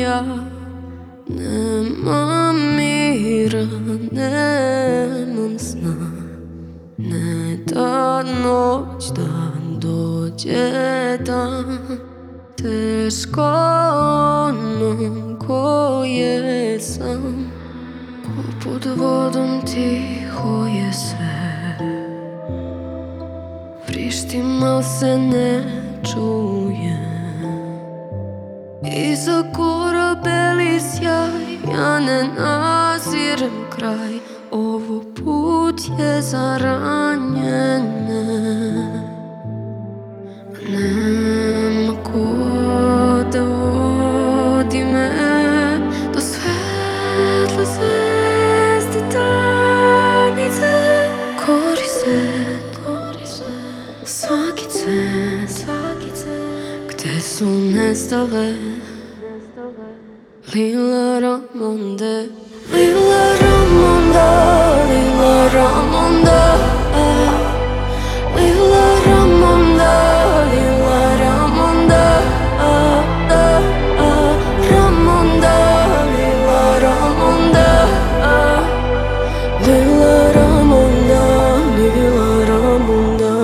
ja nemam mira, nemam sna. Ne da noć da dođe dan, teško onom koje sam. Pod vodom tiho je sve, vrištim al se ne čuje. Iza korabeli sjaj, ja ne nazirem kraj. Ovo put je za ranjene. Nema ko da vodi me do svetle zvezde tamnice. Kori se svaki cent, gde su nestale Lila Ramonde. Lila Ramonda, Lila Ramonda, Lila Ramonda, Lila Ramonda, Ramonda, Lila Ramonda, Lila Ramonda, Lila Ramonda.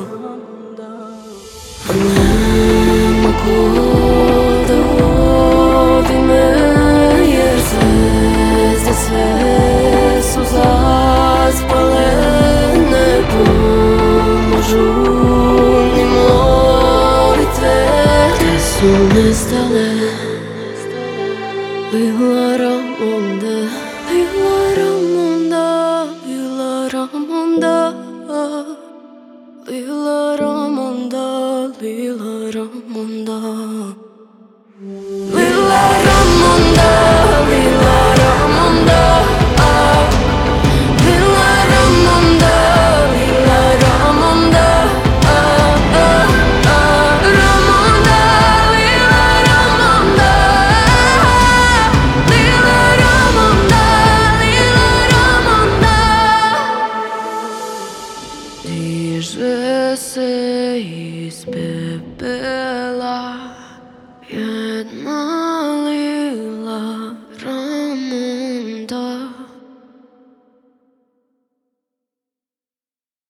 Nema ko da vodi me, jer zvezde sve su zaspale. Ne pomažu ni molitve, gde su nestale Lila Ramonde. Lila Ramonda, Lila Ramonda, Lila Ramonda, Lila Ramonda. Lila Ramonda, Lila Ramonda, Lila Ramonda, Lila Ramonda, Ramonda, Lila Ramonda, Lila Ramonda, Lila Ramonda. Diže se iz pepela jedna